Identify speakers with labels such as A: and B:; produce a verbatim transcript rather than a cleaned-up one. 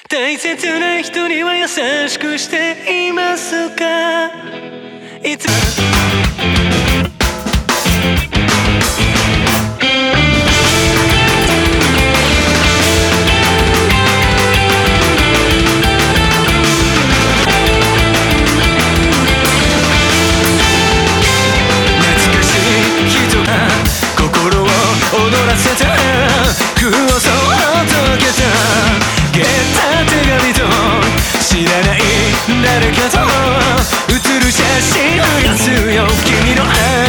A: 大切な人には優しくしていますか？いつ踊らせた空想を解けたゲった手紙と知らない誰かと写る写真を出すよ君の愛